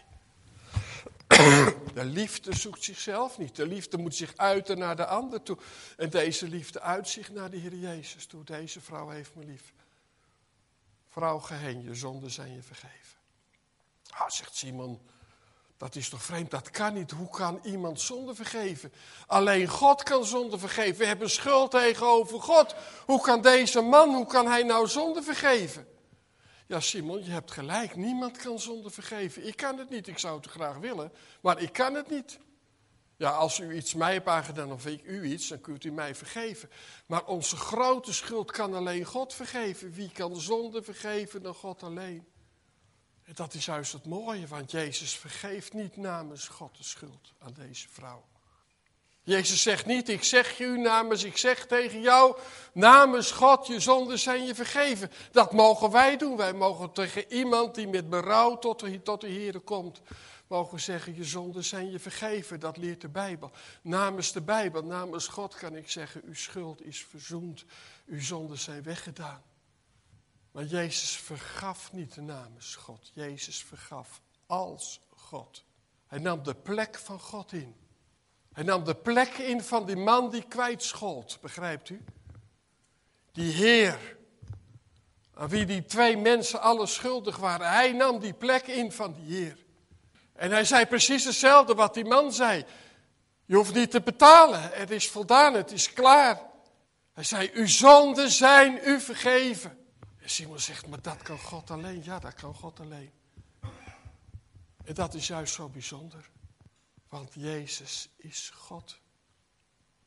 De liefde zoekt zichzelf niet. De liefde moet zich uiten naar de ander toe. En deze liefde uit zich naar de Heer Jezus toe. Deze vrouw heeft me lief. Vrouw, geheen, je zonden zijn je vergeven. Ah, zegt Simon, dat is toch vreemd, dat kan niet. Hoe kan iemand zonde vergeven? Alleen God kan zonde vergeven. We hebben schuld tegenover God. Hoe kan deze man, hoe kan hij nou zonde vergeven? Ja, Simon, je hebt gelijk. Niemand kan zonde vergeven. Ik kan het niet. Ik zou het graag willen, maar ik kan het niet. Ja, als u iets mij hebt aangedaan of ik u iets, dan kunt u mij vergeven. Maar onze grote schuld kan alleen God vergeven. Wie kan zonde vergeven dan God alleen? En dat is juist het mooie, want Jezus vergeeft niet namens God de schuld aan deze vrouw. Jezus zegt niet, ik zeg u namens, ik zeg tegen jou, namens God, je zonden zijn je vergeven. Dat mogen wij doen. Wij mogen tegen iemand die met berouw tot de, tot de Heer komt, mogen zeggen, je zonden zijn je vergeven. Dat leert de Bijbel. Namens de Bijbel, namens God kan ik zeggen, uw schuld is verzoend, uw zonden zijn weggedaan. Maar Jezus vergaf niet namens God. Jezus vergaf als God. Hij nam de plek van God in. Hij nam de plek in van die man die kwijtschold, begrijpt u? Die Heer, aan wie die twee mensen alle schuldig waren. Hij nam die plek in van die Heer. En hij zei precies hetzelfde wat die man zei. Je hoeft niet te betalen, het is voldaan, het is klaar. Hij zei, uw zonden zijn u vergeven. En Simon zegt, maar dat kan God alleen. Ja, dat kan God alleen. En dat is juist zo bijzonder. Want Jezus is God.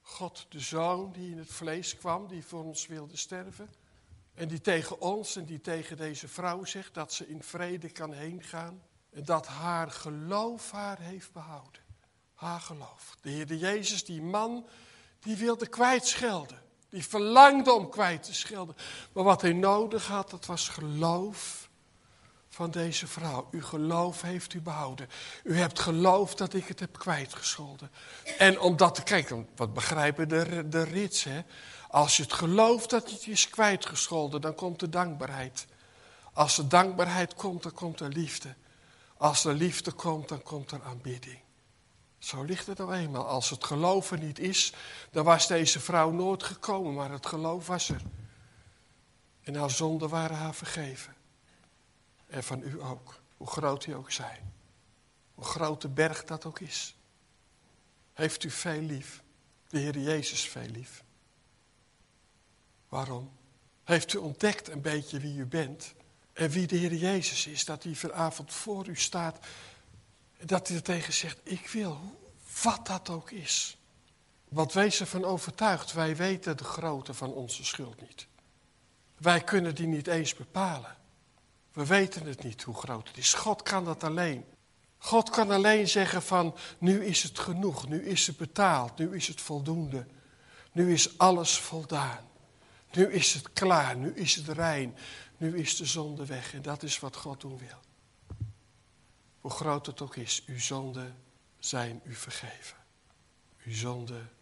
God de Zoon die in het vlees kwam, die voor ons wilde sterven. En die tegen ons en die tegen deze vrouw zegt dat ze in vrede kan heen gaan. En dat haar geloof haar heeft behouden. Haar geloof. De Heer Jezus, die man, die wilde kwijtschelden. Die verlangde om kwijt te schelden. Maar wat hij nodig had, dat was geloof van deze vrouw. Uw geloof heeft u behouden. U hebt geloof dat ik het heb kwijtgescholden. En omdat, kijk, wat begrijpen de, de rits, hè? Als je het gelooft dat het is kwijtgescholden, dan komt de dankbaarheid. Als de dankbaarheid komt, dan komt er liefde. Als er liefde komt, dan komt er aanbidding. Zo ligt het nou eenmaal. Als het geloof er niet is, dan was deze vrouw nooit gekomen, maar het geloof was er. En haar zonden waren haar vergeven. En van u ook, hoe groot die ook zijn. Hoe groot de berg dat ook is. Heeft u veel lief? De Heer Jezus veel lief. Waarom? Heeft u ontdekt een beetje wie u bent? En wie de Heer Jezus is, dat hij vanavond voor u staat. En dat hij er tegen zegt, ik wil, wat dat ook is. Want wees ervan overtuigd, wij weten de grootte van onze schuld niet. Wij kunnen die niet eens bepalen. We weten het niet hoe groot het is. God kan dat alleen. God kan alleen zeggen van, nu is het genoeg, nu is het betaald, nu is het voldoende. Nu is alles voldaan. Nu is het klaar, nu is het rein, nu is de zonde weg. En dat is wat God doen wil. Hoe groot het ook is, uw zonden zijn u vergeven. Uw zonden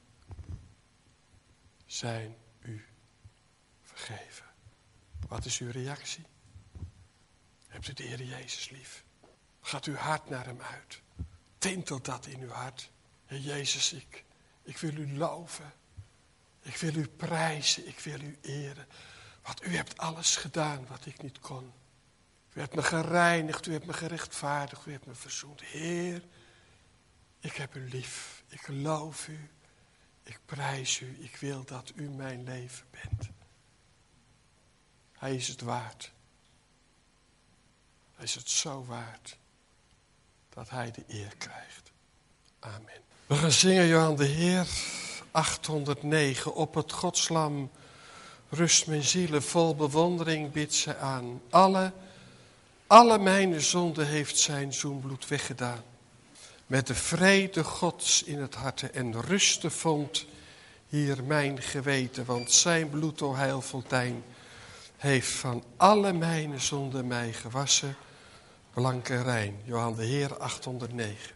zijn u vergeven. Wat is uw reactie? Hebt u de Heer Jezus lief? Gaat uw hart naar hem uit? Tintelt dat in uw hart? Heer Jezus, ik, ik wil u loven. Ik wil u prijzen, ik wil u eren. Want u hebt alles gedaan wat ik niet kon. U hebt me gereinigd, u hebt me gerechtvaardigd, u hebt me verzoend. Heer, ik heb u lief, ik loof u, ik prijs u, ik wil dat u mijn leven bent. Hij is het waard. Hij is het zo waard dat hij de eer krijgt. Amen. We gaan zingen, Johan de Heer, achthonderdnegen. Op het Godslam rust mijn zielen, vol bewondering bidt ze aan. Alle, alle mijn zonden heeft zijn zoenbloed weggedaan. Met de vrede Gods in het harte en rusten vond hier mijn geweten. Want zijn bloed, o heilfontein, heeft van alle mijn zonden mij gewassen. Blank en rein. Johan de Heer, achthonderdnegen.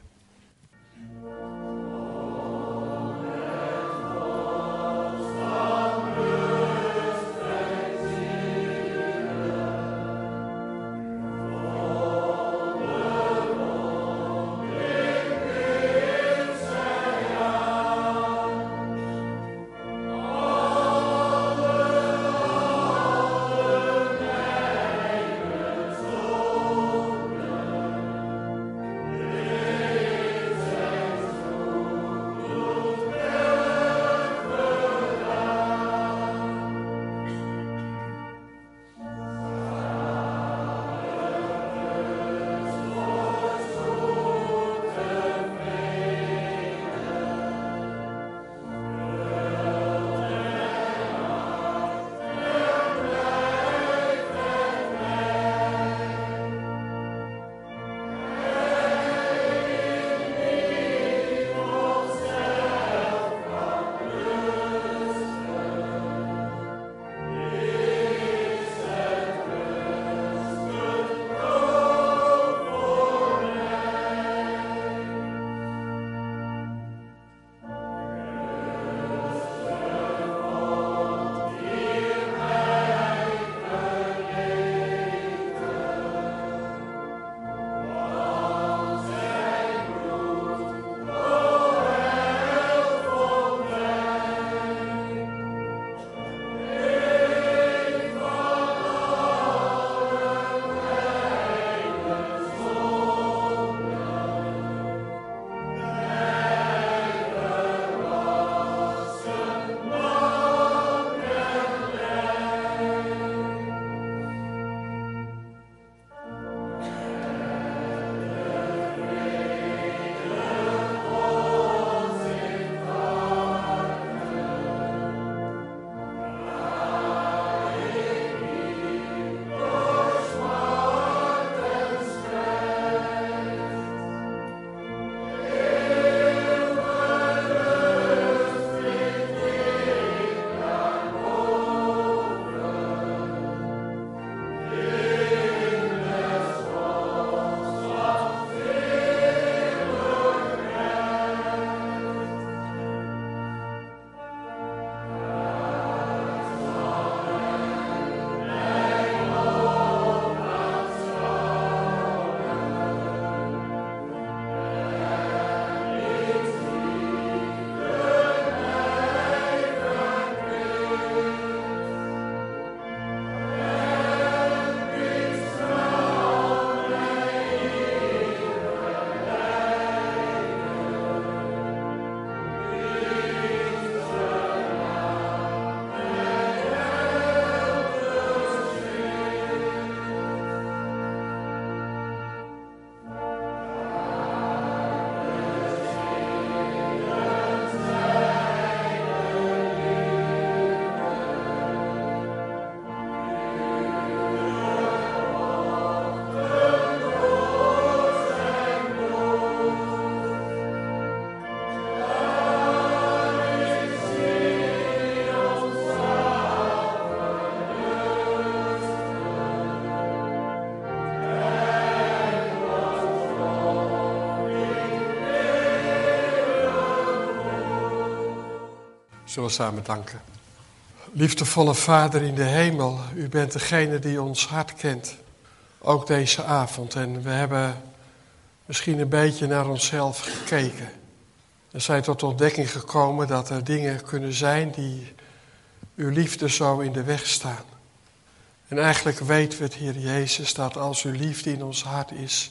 Zullen we samen danken. Liefdevolle Vader in de hemel, u bent degene die ons hart kent. Ook deze avond. En we hebben misschien een beetje naar onszelf gekeken. We zijn tot ontdekking gekomen dat er dingen kunnen zijn die uw liefde zo in de weg staan. En eigenlijk weten we het, Heer Jezus, dat als uw liefde in ons hart is,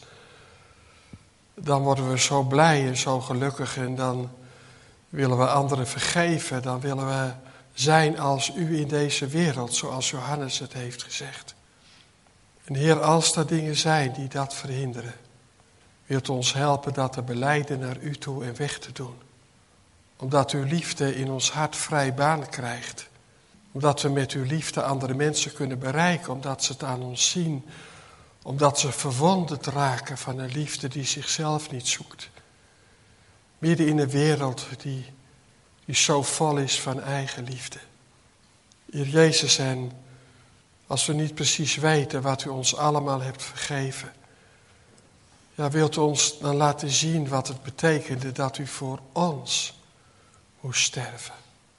dan worden we zo blij en zo gelukkig en dan willen we anderen vergeven. Dan willen we zijn als u in deze wereld, zoals Johannes het heeft gezegd. En Heer, als er dingen zijn die dat verhinderen, wilt u ons helpen dat te belijden naar u toe en weg te doen. Omdat uw liefde in ons hart vrij baan krijgt. Omdat we met uw liefde andere mensen kunnen bereiken, omdat ze het aan ons zien. Omdat ze verwonderd raken van een liefde die zichzelf niet zoekt. Midden in een wereld die, die zo vol is van eigen liefde. Heer Jezus, en als we niet precies weten wat u ons allemaal hebt vergeven, ja, wilt u ons dan laten zien wat het betekende dat u voor ons moest sterven.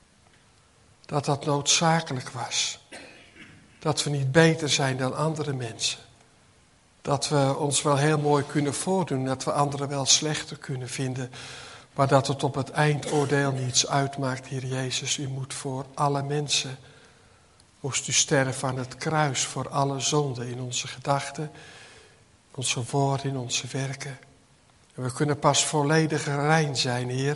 Dat dat noodzakelijk was. Dat we niet beter zijn dan andere mensen. Dat we ons wel heel mooi kunnen voordoen, dat we anderen wel slechter kunnen vinden. Maar dat het op het eindoordeel niets uitmaakt, Heer Jezus. U moet voor alle mensen, moest u sterven aan het kruis voor alle zonden in onze gedachten, onze woorden, in onze werken. En we kunnen pas volledig rein zijn, Heer.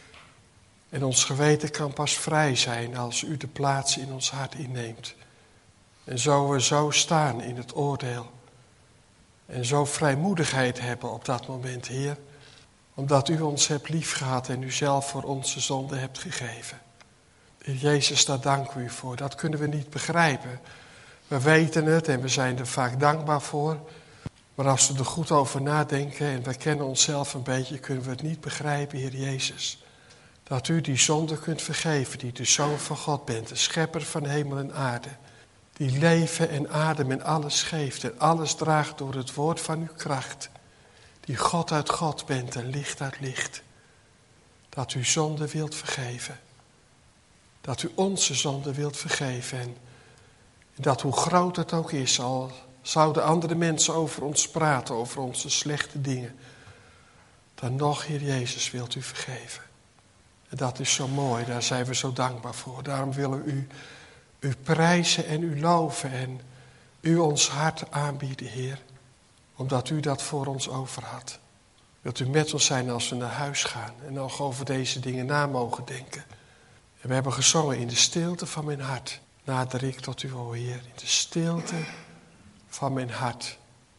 En ons geweten kan pas vrij zijn als u de plaats in ons hart inneemt. En zo we zo staan in het oordeel. En zo vrijmoedigheid hebben op dat moment, Heer. Omdat u ons hebt liefgehad en u zelf voor onze zonde hebt gegeven. Heer Jezus, daar danken we u voor. Dat kunnen we niet begrijpen. We weten het en we zijn er vaak dankbaar voor. Maar als we er goed over nadenken en we kennen onszelf een beetje, kunnen we het niet begrijpen, Heer Jezus. Dat u die zonde kunt vergeven, die de Zoon van God bent, de schepper van hemel en aarde. Die leven en adem en alles geeft en alles draagt door het woord van uw kracht. Die God uit God bent en licht uit licht. Dat u zonde wilt vergeven. Dat u onze zonde wilt vergeven. En dat hoe groot het ook is, al zouden andere mensen over ons praten, over onze slechte dingen. Dan nog, Heer Jezus, wilt u vergeven. En dat is zo mooi, daar zijn we zo dankbaar voor. Daarom willen we u, u prijzen en u loven en u ons hart aanbieden, Heer. Omdat u dat voor ons over had. Wilt u met ons zijn als we naar huis gaan en nog over deze dingen na mogen denken. En we hebben gezongen in de stilte van mijn hart. Nader ik tot u, o Heer, in de stilte van mijn hart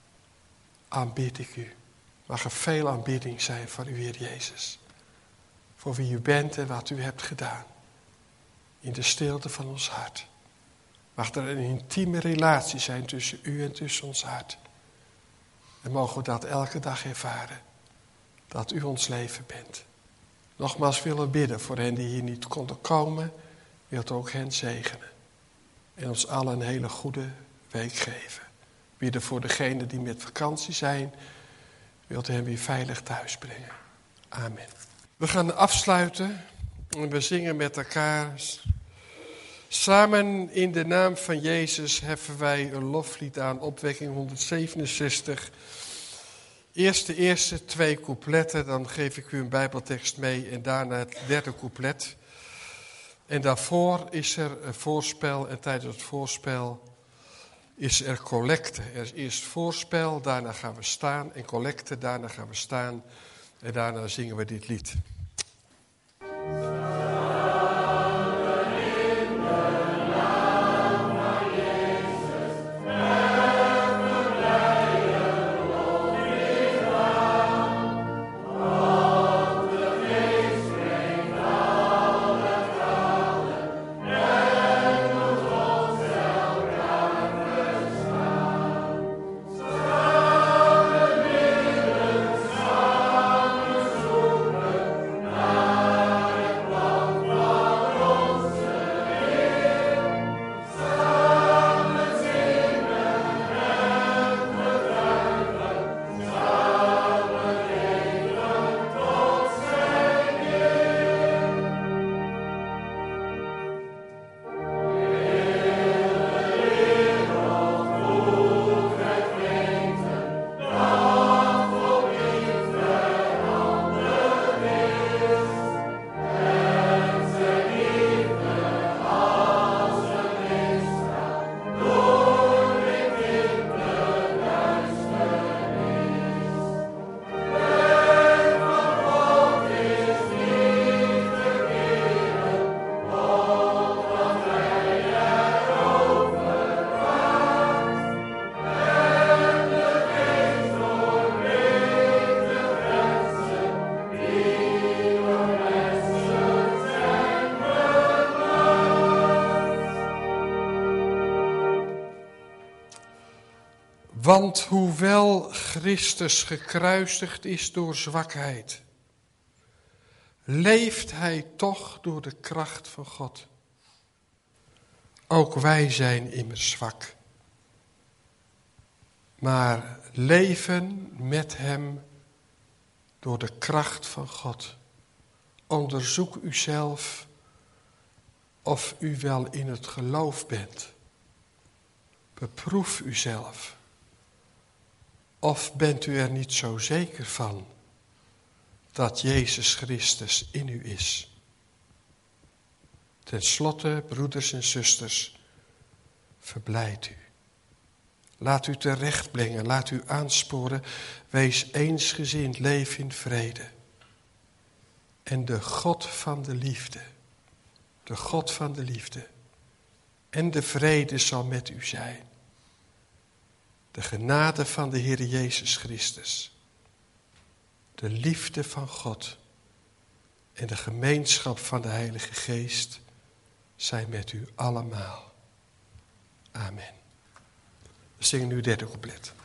aanbid ik u. Mag er veel aanbidding zijn voor u, Heer Jezus. Voor wie u bent en wat u hebt gedaan. In de stilte van ons hart. Mag er een intieme relatie zijn tussen u en tussen ons hart. En mogen we dat elke dag ervaren. Dat u ons leven bent. Nogmaals willen we bidden voor hen die hier niet konden komen. Wilt ook hen zegenen. En ons allen een hele goede week geven. Bidden voor degenen die met vakantie zijn. Wilt hen weer veilig thuis brengen. Amen. We gaan afsluiten. En we zingen met elkaar. Samen in de naam van Jezus heffen wij een loflied aan. Opwekking honderdzevenenzestig. Eerst de eerste twee coupletten, dan geef ik u een bijbeltekst mee en daarna het derde couplet. En daarvoor is er een voorspel en tijdens het voorspel is er collecte. Er is eerst voorspel, daarna gaan we staan en collecte, daarna gaan we staan en daarna zingen we dit lied. Want hoewel Christus gekruisigd is door zwakheid, leeft hij toch door de kracht van God. Ook wij zijn immers zwak. Maar leven met hem door de kracht van God. Onderzoek uzelf of u wel in het geloof bent. Beproef uzelf. Of bent u er niet zo zeker van dat Jezus Christus in u is? Ten slotte, broeders en zusters, verblijd u. Laat u terechtbrengen, laat u aansporen, wees eensgezind, leef in vrede. En de God van de liefde, de God van de liefde en de vrede zal met u zijn. De genade van de Heer Jezus Christus, de liefde van God en de gemeenschap van de Heilige Geest zijn met u allemaal. Amen. We zingen nu derde couplet.